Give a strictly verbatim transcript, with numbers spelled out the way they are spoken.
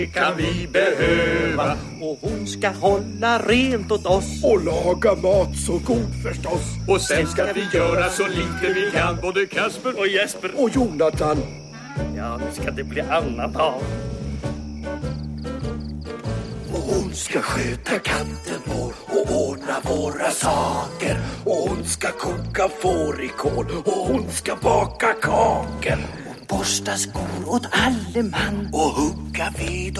kan vi behöva. Och hon ska hålla rent åt oss. Och laga mat så god förstås. Och sen ska vi göra så lite vi kan. Både Kasper och Jesper och Jonathan. Ja, nu ska det bli annan dag. Och hon ska sköta katten vår och ordna våra saker. Och hon ska koka fårikål och hon ska baka kakor. Borsta skor åt alle man. Och hugga ved